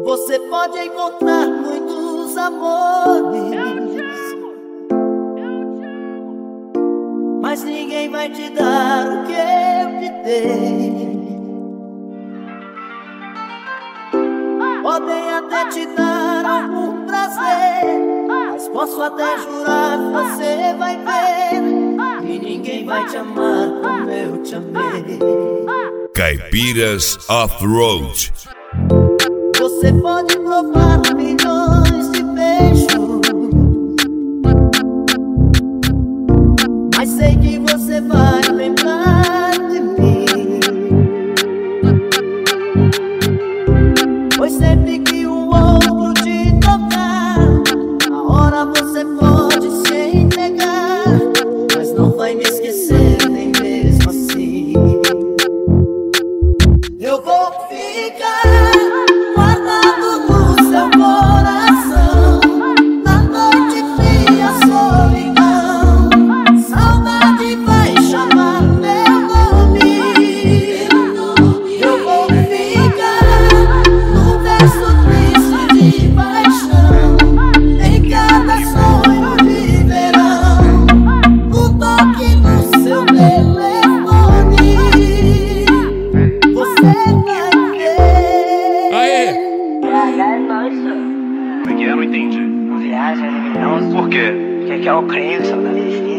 Você pode encontrar muitos amores, mas ninguém vai te dar o que eu te dei. Podem até te dar algum prazer, mas posso até jurar que você vai ver que ninguém vai te amar como eu te amei. Caipiras Off-Road. Você pode provar milhões de beijos, mas sei que você vai lembrar de mim, pois sempre que o outro te tocar, a hora você pode se entregar, mas não vai me esquecer nem mesmo assim. Eu vou ficar guardado no seu coração, na noite fria, solidão. Saudade vai chamar meu nome. Eu vou ficar no verso triste de paixão, em cada sonho de verão, no toque do seu telefone. Você vai ver. Aê! Como é que é? Eu não entendi. Não viaja, não. Por quê? Porque aqui é o crime, saudade.